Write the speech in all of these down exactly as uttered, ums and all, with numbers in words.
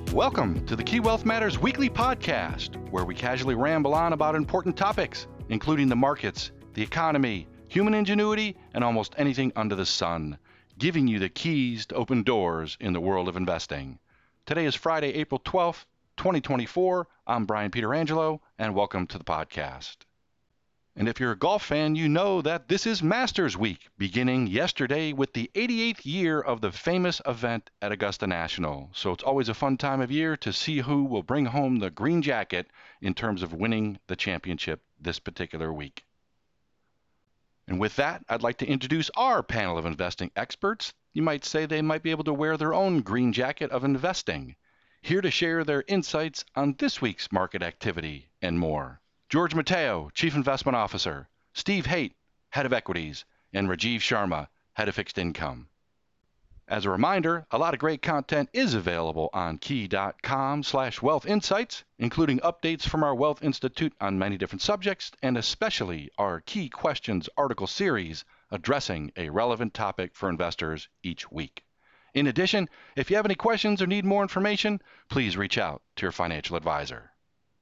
Welcome to the Key Wealth Matters Weekly Podcast, where we casually ramble on about important topics, including the markets, the economy, human ingenuity, and almost anything under the sun, giving you the keys to open doors in the world of investing. Today is Friday, April twelfth, twenty twenty-four. I'm Brian Pietrangelo, and welcome to the podcast. And if you're a golf fan, you know that this is Masters Week, beginning yesterday with the eighty-eighth year of the famous event at Augusta National. So it's always a fun time of year to see who will bring home the green jacket in terms of winning the championship this particular week. And with that, I'd like to introduce our panel of investing experts. You might say they might be able to wear their own green jacket of investing. Here to share their insights on this week's market activity and more. George Matteo, Chief Investment Officer, Steve Haight, Head of Equities, and Rajiv Sharma, Head of Fixed Income. As a reminder, a lot of great content is available on key.com slash wealth insights, including updates from our Wealth Institute on many different subjects, and especially our Key Questions article series addressing a relevant topic for investors each week. In addition, if you have any questions or need more information, please reach out to your financial advisor.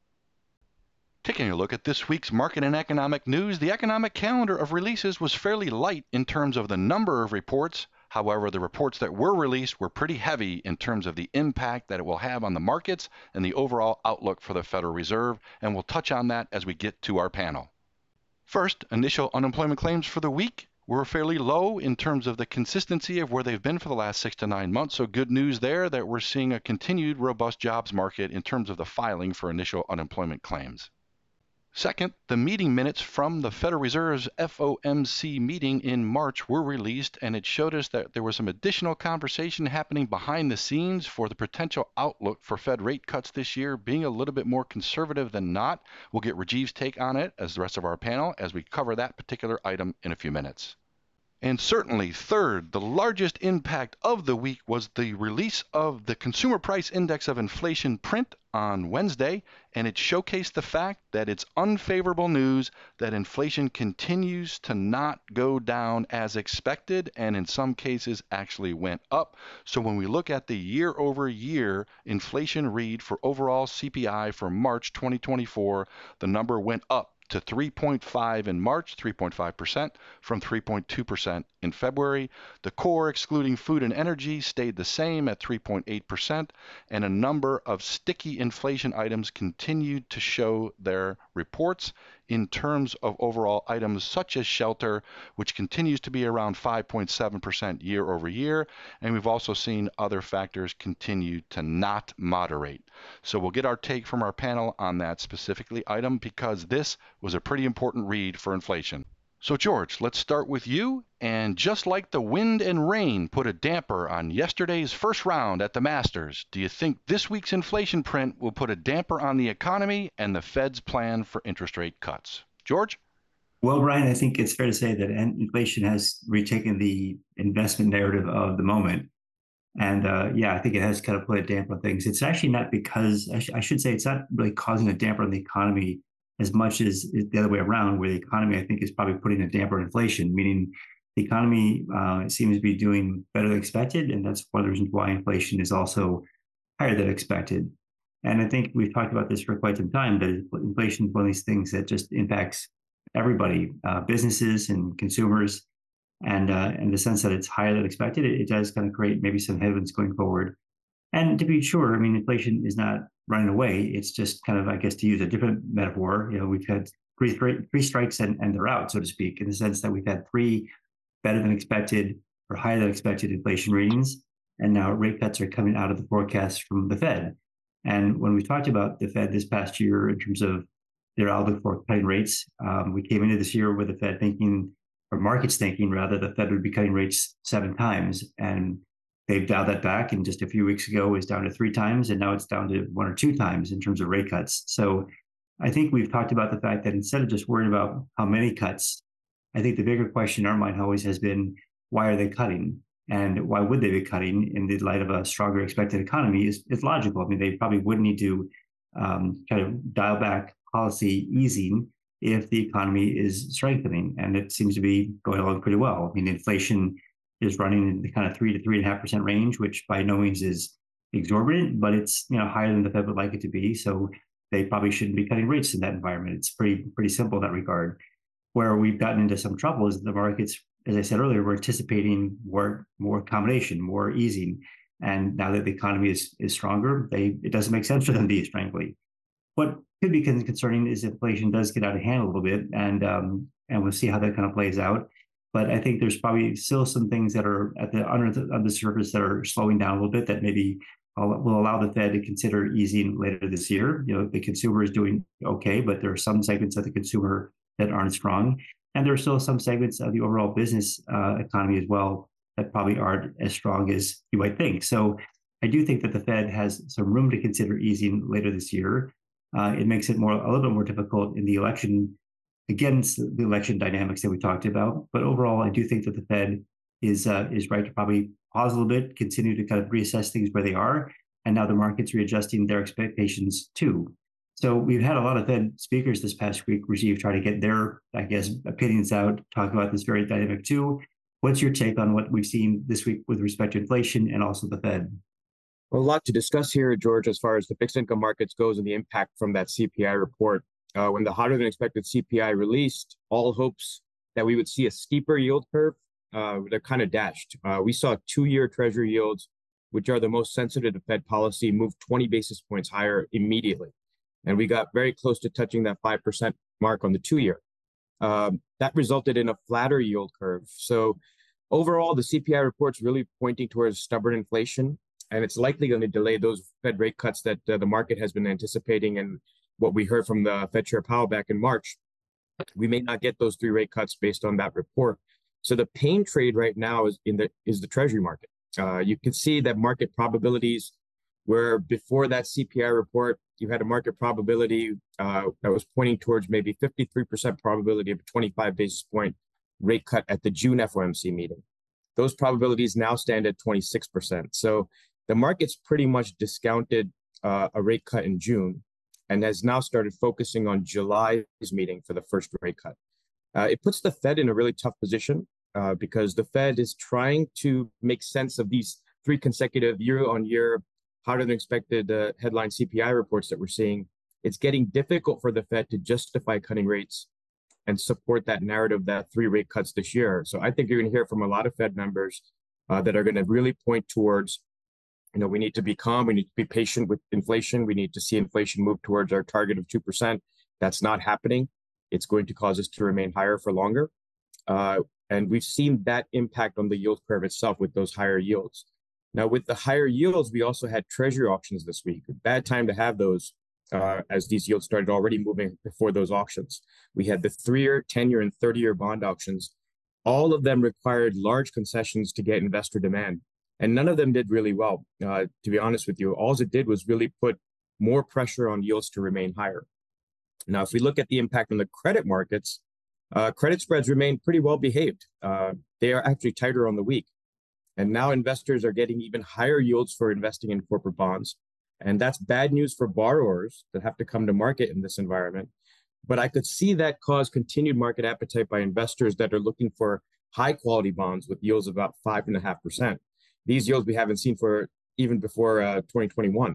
Taking a look at this week's market and economic news, the economic calendar of releases was fairly light in terms of the number of reports. However, the reports that were released were pretty heavy in terms of the impact that it will have on the markets and the overall outlook for the Federal Reserve, and we'll touch on that as we get to our panel. First, initial unemployment claims for the week were fairly low in terms of the consistency of where they've been for the last six to nine months. So good news there that we're seeing a continued robust jobs market in terms of the filing for initial unemployment claims. Second, the meeting minutes from the Federal Reserve's F O M C meeting in March were released, and it showed us that there was some additional conversation happening behind the scenes for the potential outlook for Fed rate cuts this year being a little bit more conservative than not. We'll get Rajiv's take on it as the rest of our panel as we cover that particular item in a few minutes. And certainly, third, the largest impact of the week was the release of the Consumer Price Index of Inflation print on Wednesday, and it showcased the fact that it's unfavorable news that inflation continues to not go down as expected, and in some cases actually went up. So when we look at the year-over-year inflation read for overall C P I for March twenty twenty-four, the number went up to three point five in March, three point five percent, from three point two percent in February. The core, excluding food and energy, stayed the same at three point eight percent, and a number of sticky inflation items continued to show their reports in terms of overall items such as shelter, which continues to be around five point seven percent year over year, and we've also seen other factors continue to not moderate. So we'll get our take from our panel on that specifically item because this was a pretty important read for inflation. So George, let's start with you. And just like the wind and rain put a damper on yesterday's first round at the Masters, do you think this week's inflation print will put a damper on the economy and the Fed's plan for interest rate cuts? George? Well, Brian, I think it's fair to say that inflation has retaken the investment narrative of the moment. And uh, yeah, I think it has kind of put a damper on things. It's actually not because, I, sh- I should say, it's not really causing a damper on the economy as much as the other way around, where the economy, I think, is probably putting a damper on inflation, meaning the economy uh, seems to be doing better than expected. And that's one of the reasons why inflation is also higher than expected. And I think we've talked about this for quite some time, that inflation is one of these things that just impacts everybody, uh, businesses and consumers. And uh, in the sense that it's higher than expected, it, it does kind of create maybe some headwinds going forward. And to be sure, I mean, inflation is not running away. It's just kind of, I guess, to use a different metaphor, you know, we've had three, three, three strikes and, and they're out, so to speak, in the sense that we've had three better than expected or higher than expected inflation readings. And now rate cuts are coming out of the forecast from the Fed. And when we talked about the Fed this past year in terms of their outlook for cutting rates, um, we came into this year with the Fed thinking, or markets thinking rather, the Fed would be cutting rates seven times. And they've dialed that back, and just a few weeks ago it was down to three times, and now it's down to one or two times in terms of rate cuts. So I think we've talked about the fact that instead of just worrying about how many cuts, I think the bigger question in our mind always has been, why are they cutting? And why would they be cutting in the light of a stronger expected economy is, is logical. I mean, they probably would need to um, kind of dial back policy easing if the economy is strengthening, and it seems to be going along pretty well. I mean, inflation is running in the kind of three to three and a half percent range, which by no means is exorbitant, but it's, you know, higher than the Fed would like it to be. So they probably shouldn't be cutting rates in that environment. It's pretty pretty simple in that regard. Where we've gotten into some trouble is the markets, as I said earlier, we're anticipating more more accommodation, more easing. And now that the economy is is stronger, they it doesn't make sense for them to ease, frankly. What could be concerning is inflation does get out of hand a little bit, and um, and we'll see how that kind of plays out. But I think there's probably still some things that are at the under the, under the surface that are slowing down a little bit that maybe will allow the Fed to consider easing later this year. You know, the consumer is doing okay, but there are some segments of the consumer that aren't strong, and there are still some segments of the overall business uh, economy as well that probably aren't as strong as you might think. So I do think that the Fed has some room to consider easing later this year. Uh, it makes it more a little bit more difficult in the election, against the election dynamics that we talked about. But overall, I do think that the Fed is uh, is right to probably pause a little bit, continue to kind of reassess things where they are, and now the market's readjusting their expectations too. So we've had a lot of Fed speakers this past week, Rajiv, try to get their, I guess, opinions out, talk about this very dynamic too. What's your take on what we've seen this week with respect to inflation and also the Fed? Well, a lot to discuss here, George, as far as the fixed income markets goes and the impact from that C P I report. Uh, when the hotter than expected C P I released, all hopes that we would see a steeper yield curve, uh, they're kind of dashed. Uh, we saw two-year Treasury yields, which are the most sensitive to Fed policy, move twenty basis points higher immediately. And we got very close to touching that five percent mark on the two-year. Um, that resulted in a flatter yield curve. So overall, the C P I report's really pointing towards stubborn inflation, and it's likely going to delay those Fed rate cuts that uh, the market has been anticipating. And what we heard from the Fed Chair Powell back in March, we may not get those three rate cuts based on that report. So the pain trade right now is in the is the Treasury market. Uh, you can see that market probabilities, where before that C P I report, you had a market probability uh, that was pointing towards maybe fifty-three percent probability of a twenty-five basis point rate cut at the June F O M C meeting. Those probabilities now stand at twenty-six percent. So the market's pretty much discounted uh, a rate cut in June and has now started focusing on July's meeting for the first rate cut. Uh, it puts the Fed in a really tough position uh, because the Fed is trying to make sense of these three consecutive year-on-year hotter than expected uh, headline C P I reports that we're seeing. It's getting difficult for the Fed to justify cutting rates and support that narrative that three rate cuts this year. So I think you're going to hear from a lot of Fed members uh, that are going to really point towards, you know, we need to be calm. We need to be patient with inflation. We need to see inflation move towards our target of two percent. That's not happening. It's going to cause us to remain higher for longer. Uh, and we've seen that impact on the yield curve itself with those higher yields. Now, with the higher yields, we also had Treasury auctions this week. Bad time to have those uh, as these yields started already moving before those auctions. We had the three-year, ten-year, and thirty-year bond auctions. All of them required large concessions to get investor demand. And none of them did really well, uh, to be honest with you. All it did was really put more pressure on yields to remain higher. Now, if we look at the impact on the credit markets, uh, credit spreads remain pretty well behaved. Uh, they are actually tighter on the week. And now investors are getting even higher yields for investing in corporate bonds. And that's bad news for borrowers that have to come to market in this environment. But I could see that cause continued market appetite by investors that are looking for high quality bonds with yields of about five point five percent. These yields we haven't seen for even before uh, twenty twenty-one.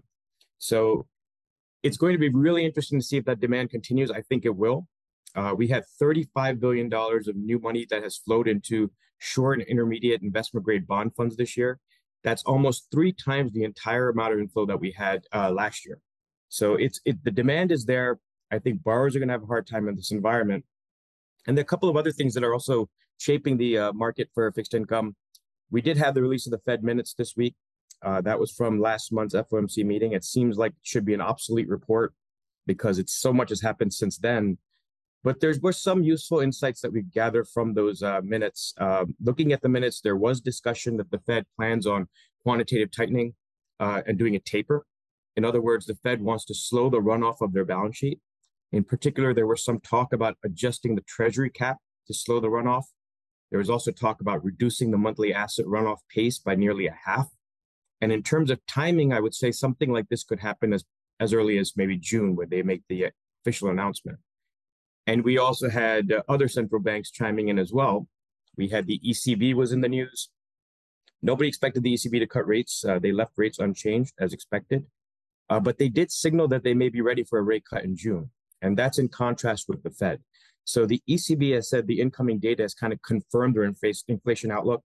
So it's going to be really interesting to see if that demand continues. I think it will. Uh, we had thirty-five billion dollars of new money that has flowed into short and intermediate investment grade bond funds this year. That's almost three times the entire amount of inflow that we had uh, last year. So it's it, the demand is there. I think borrowers are going to have a hard time in this environment. And there are a couple of other things that are also shaping the uh, market for fixed income. We did have the release of the Fed minutes this week. Uh, that was from last month's F O M C meeting. It seems like it should be an obsolete report because it's so much has happened since then. But there were some useful insights that we gathered from those uh, minutes. Uh, looking at the minutes, there was discussion that the Fed plans on quantitative tightening uh, and doing a taper. In other words, the Fed wants to slow the runoff of their balance sheet. In particular, there was some talk about adjusting the Treasury cap to slow the runoff. There was also talk about reducing the monthly asset runoff pace by nearly a half. And in terms of timing, I would say something like this could happen as, as early as maybe June, where they make the official announcement. And we also had uh, other central banks chiming in as well. We had the E C B was in the news. Nobody expected the E C B to cut rates. Uh, they left rates unchanged as expected, uh, but they did signal that they may be ready for a rate cut in June. And that's in contrast with the Fed. So the E C B has said the incoming data has kind of confirmed their inflation outlook.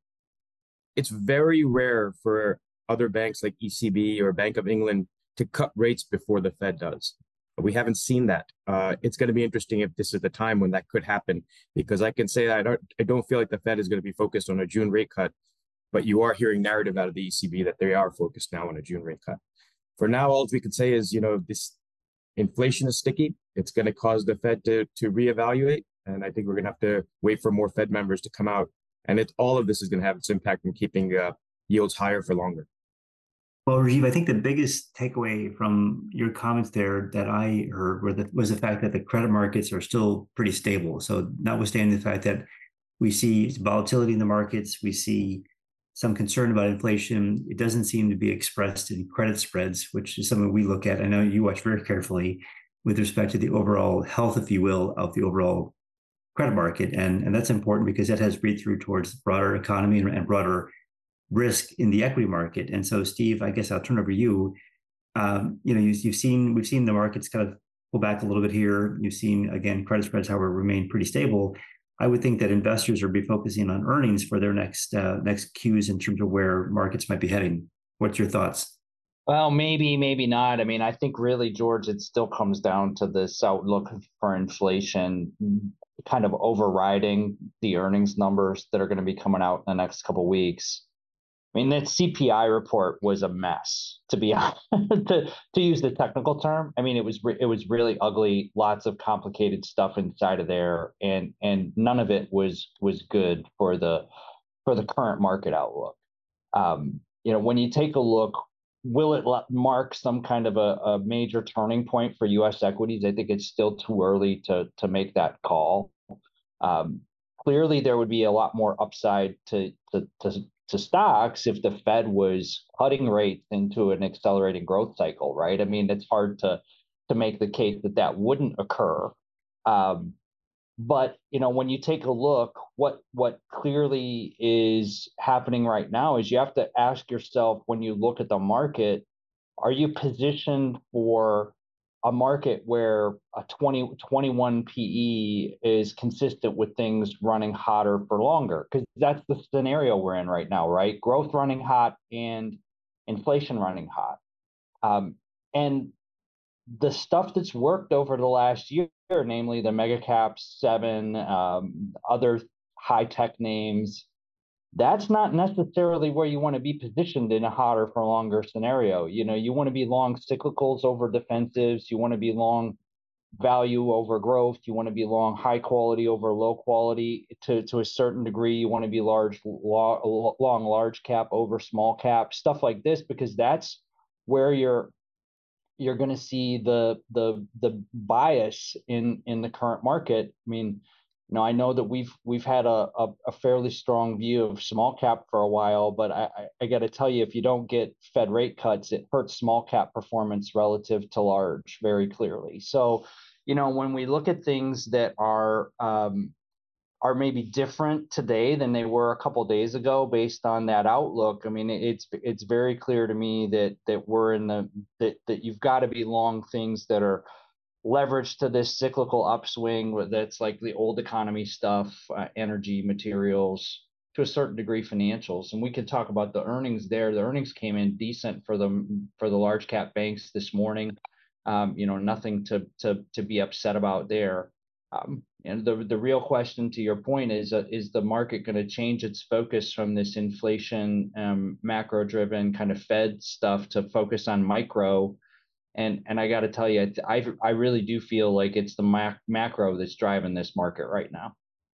It's very rare for other banks like E C B or Bank of England to cut rates before the Fed does. We haven't seen that. Uh, it's going to be interesting if this is the time when that could happen, because I can say that I don't, I don't feel like the Fed is going to be focused on a June rate cut, but you are hearing narrative out of the E C B that they are focused now on a June rate cut. For now, all we can say is, you know, this inflation is sticky. It's going to cause the Fed to, to reevaluate. And I think we're going to have to wait for more Fed members to come out. And it, all of this is going to have its impact in keeping uh, yields higher for longer. Well, Rajiv, I think the biggest takeaway from your comments there that I heard were the, was the fact that the credit markets are still pretty stable. So notwithstanding the fact that we see volatility in the markets, we see some concern about inflation, it doesn't seem to be expressed in credit spreads, which is something we look at. I know you watch very carefully with respect to the overall health, if you will, of the overall credit market. And, and that's important because that has read through towards the broader economy and, and broader risk in the equity market. And so, Steve, I guess I'll turn over to you. Um, you know, you, you've seen, we've seen the markets kind of pull back a little bit here. You've seen, again, credit spreads, however, remain pretty stable. I would think that investors are be focusing on earnings for their next uh, next cues in terms of where markets might be heading. What's your thoughts? Well, maybe, maybe not. I mean, I think really, George, it still comes down to this outlook for inflation kind of overriding the earnings numbers that are going to be coming out in the next couple of weeks. I mean, that C P I report was a mess, to be honest, to, to use the technical term. I mean, it was it was really ugly, lots of complicated stuff inside of there, and and none of it was was good for the for the current market outlook. Um, you know, when you take a look, will it mark some kind of a, a major turning point for U S equities? I think it's still too early to to make that call. Um, clearly, there would be a lot more upside to to to to stocks if the Fed was cutting rates into an accelerating growth cycle, right? I mean, it's hard to to make the case that that wouldn't occur. Um, but you know, when you take a look, what what clearly is happening right now is you have to ask yourself, when you look at the market, are you positioned for a market where a twenty, twenty-one P E is consistent with things running hotter for longer? Because that's the scenario we're in right now, right? Growth running hot and inflation running hot. Um, and the stuff that's worked over the last year, namely the mega caps, seven, um, other high tech names, that's not necessarily where you want to be positioned in a hotter for longer scenario. You know, you want to be long cyclicals over defensives. You want to be long value over growth. You want to be long high quality over low quality. To, to a certain degree, you want to be large, long, long large cap over small cap, stuff like this, because that's where you're you're going to see the the the bias in in the current market. I mean, you know, I know that we've we've had a, a, a fairly strong view of small cap for a while, but I, I, I got to tell you, if you don't get Fed rate cuts, it hurts small cap performance relative to large very clearly. So, you know, when we look at things that are um, are maybe different today than they were a couple of days ago based on that outlook, I mean, it's it's very clear to me that that we're in the that that you've got to be long things that are leverage to this cyclical upswing that's like the old economy stuff, uh, energy, materials, to a certain degree financials. And we can talk about the earnings there. The earnings came in decent for the for the large cap banks this morning. Um, you know, nothing to to to be upset about there. Um, and the the real question, to your point, is uh, is the market going to change its focus from this inflation, um, macro driven kind of Fed stuff to focus on micro? And and I got to tell you, I I really do feel like it's the mac, macro that's driving this market right now.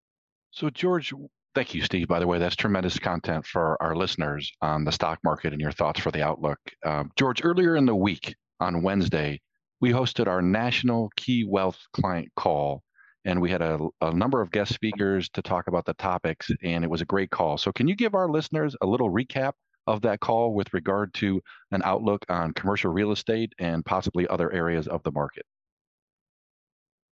So George, thank you, Steve. By the way, that's tremendous content for our listeners on the stock market and your thoughts for the outlook. Um, George, earlier in the week on Wednesday, we hosted our national Key Wealth client call, and we had a, a number of guest speakers to talk about the topics, and it was a great call. So can you give our listeners a little recap of that call with regard to an outlook on commercial real estate and possibly other areas of the market?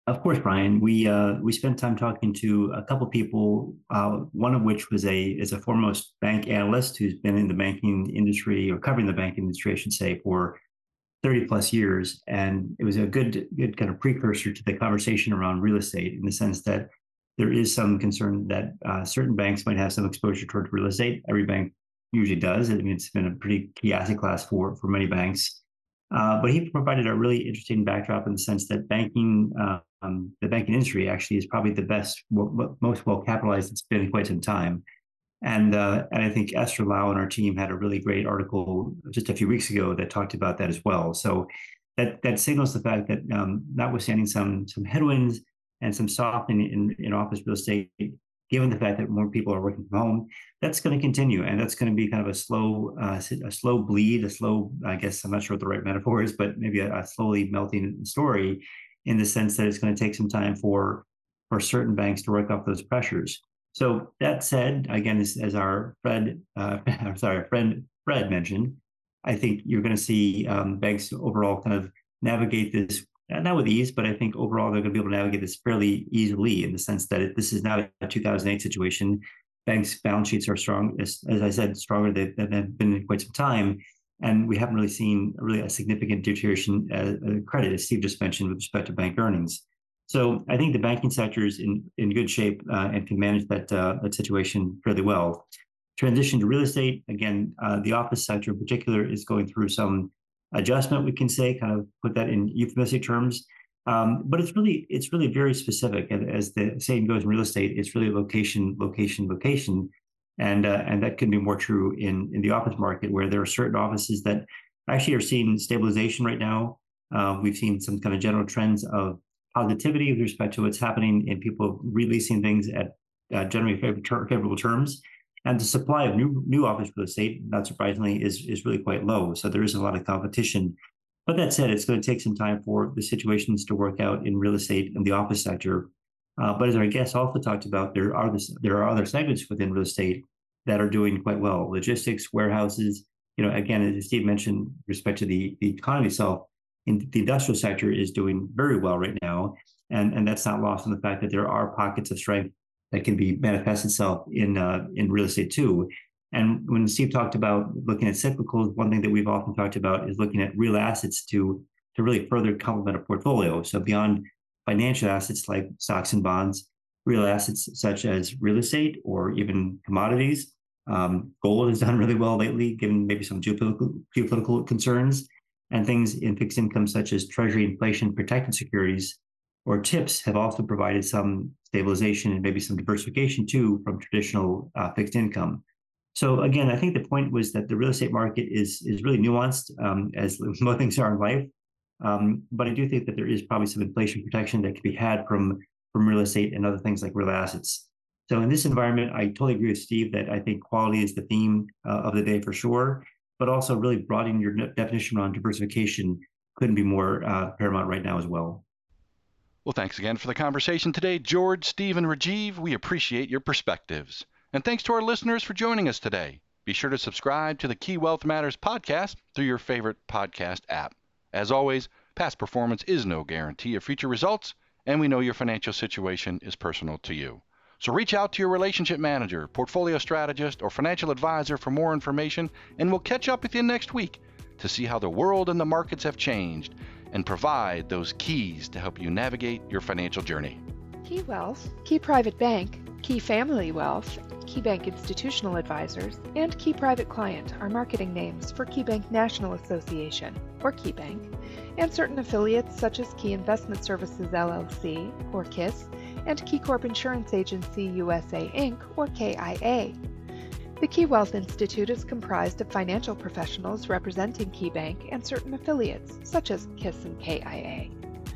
Of course, Brian. We uh, we spent time talking to a couple people. Uh, one of which was a is a foremost bank analyst who's been in the banking industry or covering the banking industry, I should say, for thirty plus years, and it was a good good kind of precursor to the conversation around real estate in the sense that there is some concern that uh, certain banks might have some exposure towards real estate. Every bank usually does. I mean, it's been a pretty key asset class for for many banks. Uh, but he provided a really interesting backdrop in the sense that banking, uh, um, the banking industry actually is probably the best, w- most well capitalized it's been in quite some time. And uh, and I think Esther Lau and our team had a really great article just a few weeks ago that talked about that as well. So that that signals the fact that um, notwithstanding some some headwinds and some softening in, in office real estate, given the fact that more people are working from home, that's going to continue, and that's going to be kind of a slow, uh, a slow bleed, a slow. I guess I'm not sure what the right metaphor is, but maybe a, a slowly melting story, in the sense that it's going to take some time for for certain banks to work off those pressures. So that said, again, as, as our Fred, uh, I'm sorry, our friend Fred mentioned, I think you're going to see um, banks overall kind of navigate this. Not with ease, but I think overall they're going to be able to navigate this fairly easily in the sense that it, this is not a two thousand eight situation. Banks' balance sheets are strong, as, as I said, stronger than they've been in quite some time. And we haven't really seen really a significant deterioration uh, credit, as Steve just mentioned, with respect to bank earnings. So I think the banking sector is in, in good shape uh, and can manage that, uh, that situation fairly well. Transition to real estate, again, uh, the office sector in particular is going through some adjustment, we can say, kind of put that in euphemistic terms. Um, but it's really, it's really very specific. And as the saying goes in real estate, it's really location, location, location. And uh, and that can be more true in, in the office market, where there are certain offices that actually are seeing stabilization right now. Uh, we've seen some kind of general trends of positivity with respect to what's happening in people releasing things at uh, generally favorable, favorable terms. And the supply of new new office real estate, not surprisingly, is is really quite low. So there is a lot of competition. But that said, it's going to take some time for the situations to work out in real estate and the office sector. Uh, but as our guest also talked about, there are this, there are other segments within real estate that are doing quite well. Logistics, warehouses. You know, again, as Steve mentioned, with respect to the the economy itself, in the industrial sector is doing very well right now, and and that's not lost on the fact that there are pockets of strength that can be manifest itself in uh, in real estate too. And when Steve talked about looking at cyclicals, one thing that we've often talked about is looking at real assets to to really further complement a portfolio. So beyond financial assets like stocks and bonds, real assets such as real estate or even commodities. Um, gold has done really well lately, given maybe some geopolitical, geopolitical concerns, and things in fixed income such as Treasury inflation protected securities or TIPS have also provided some stabilization and maybe some diversification too from traditional uh, fixed income. So again, I think the point was that the real estate market is is really nuanced, um, as most things are in life. Um, but I do think that there is probably some inflation protection that can be had from from real estate and other things like real assets. So in this environment, I totally agree with Steve that I think quality is the theme uh, of the day for sure, but also really broadening your definition on diversification couldn't be more uh, paramount right now as well. Well, thanks again for the conversation today, George, Steve, and Rajiv. We appreciate your perspectives. And thanks to our listeners for joining us today. Be sure to subscribe to the Key Wealth Matters podcast through your favorite podcast app. As always, past performance is no guarantee of future results, and we know your financial situation is personal to you. So reach out to your relationship manager, portfolio strategist, or financial advisor for more information, and we'll catch up with you next week to see how the world and the markets have changed and provide those keys to help you navigate your financial journey. Key Wealth, Key Private Bank, Key Family Wealth, KeyBank Institutional Advisors, and Key Private Client are marketing names for KeyBank National Association, or KeyBank, and certain affiliates such as Key Investment Services L L C, or KISS, and KeyCorp Insurance Agency U S A Incorporated, or K I A. The Key Wealth Institute is comprised of financial professionals representing KeyBank and certain affiliates, such as KISS and K I A.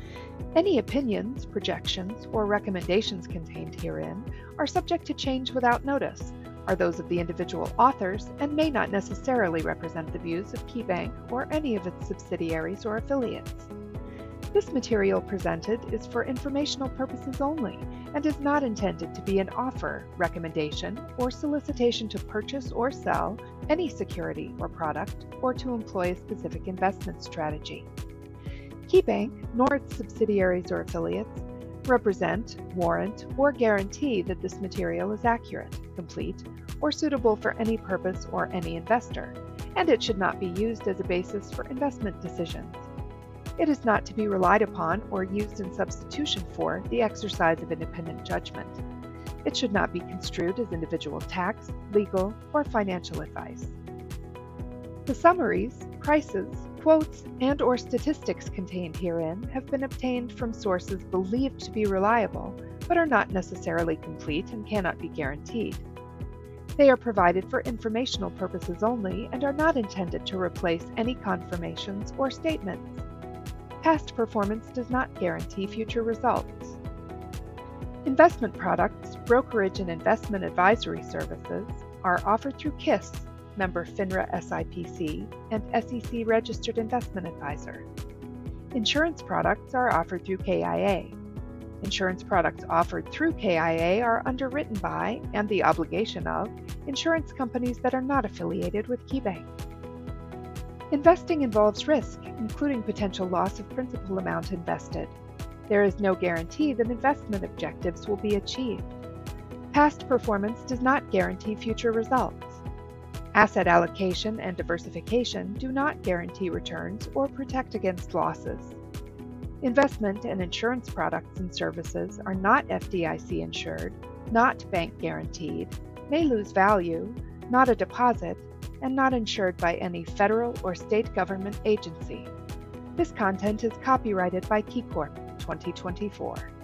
Any opinions, projections, or recommendations contained herein are subject to change without notice, are those of the individual authors, and may not necessarily represent the views of KeyBank or any of its subsidiaries or affiliates. This material presented is for informational purposes only and is not intended to be an offer, recommendation, or solicitation to purchase or sell any security or product or to employ a specific investment strategy. KeyBank, nor its subsidiaries or affiliates, represent, warrant, or guarantee that this material is accurate, complete, or suitable for any purpose or any investor, and it should not be used as a basis for investment decisions. It is not to be relied upon or used in substitution for the exercise of independent judgment. It should not be construed as individual tax, legal, or financial advice. The summaries, prices, quotes, and or statistics contained herein have been obtained from sources believed to be reliable, but are not necessarily complete and cannot be guaranteed. They are provided for informational purposes only and are not intended to replace any confirmations or statements. Past performance does not guarantee future results. Investment products, brokerage and investment advisory services are offered through KISS, member FINRA S I P C, and S E C registered investment advisor. Insurance products are offered through K I A. Insurance products offered through K I A are underwritten by, and the obligation of, insurance companies that are not affiliated with KeyBank. Investing involves risk, including potential loss of principal amount invested. There is no guarantee that investment objectives will be achieved. Past performance does not guarantee future results. Asset allocation and diversification do not guarantee returns or protect against losses. Investment and insurance products and services are not F D I C insured, not bank guaranteed, may lose value, not a deposit, and not insured by any federal or state government agency. This content is copyrighted by KeyCorp twenty twenty-four.